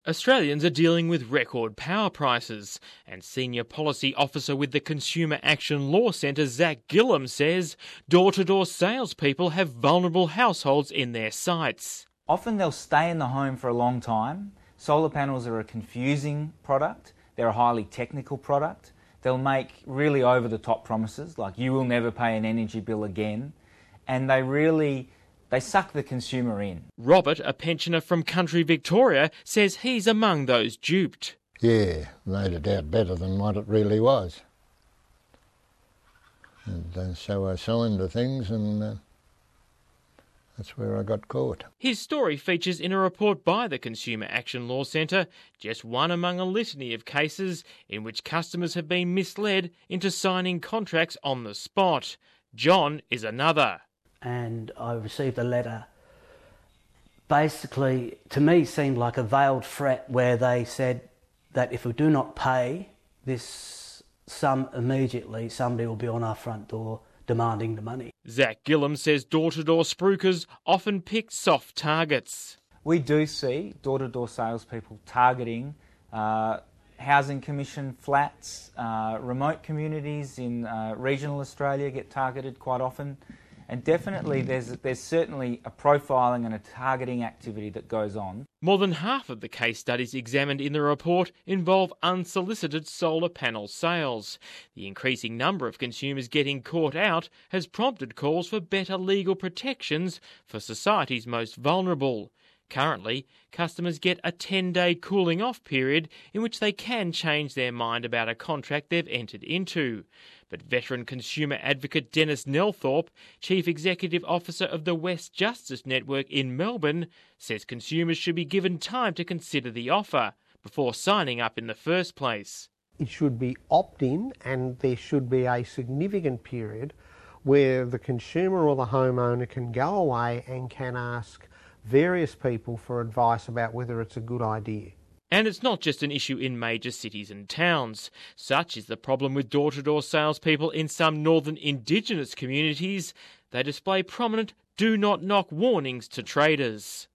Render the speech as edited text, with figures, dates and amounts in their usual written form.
Australians are dealing with record power prices, and Senior Policy Officer with the Consumer Action Law Centre, Zach Gillam, says door-to-door salespeople have vulnerable households in their sights. Often they'll stay in the home for a long time. Solar panels are a confusing product. They're a highly technical product. They'll make really over-the-top promises, like you will never pay an energy bill again, and they suck the consumer in. Robert, a pensioner from country Victoria, says he's among those duped. Yeah, made it out better than what it really was. And so I signed the things and that's where I got caught. His story features in a report by the Consumer Action Law Centre, just one among a litany of cases in which customers have been misled into signing contracts on the spot. John is another. And I received a letter, basically to me seemed like a veiled threat, where they said that if we do not pay this sum immediately, somebody will be on our front door demanding the money. Zach Gillam says door-to-door spruikers often pick soft targets. We do see door-to-door salespeople targeting housing commission flats, remote communities in regional Australia get targeted quite often. And definitely there's certainly a profiling and a targeting activity that goes on. More than half of the case studies examined in the report involve unsolicited solar panel sales. The increasing number of consumers getting caught out has prompted calls for better legal protections for society's most vulnerable. Currently, customers get a 10-day cooling off period in which they can change their mind about a contract they've entered into. But veteran consumer advocate Dennis Nelthorpe, Chief Executive Officer of the West Justice Network in Melbourne, says consumers should be given time to consider the offer before signing up in the first place. It should be opt-in, and there should be a significant period where the consumer or the homeowner can go away and can ask various people for advice about whether it's a good idea. And it's not just an issue in major cities and towns. Such is the problem with door-to-door salespeople in some northern Indigenous communities. They display prominent do not knock warnings to traders.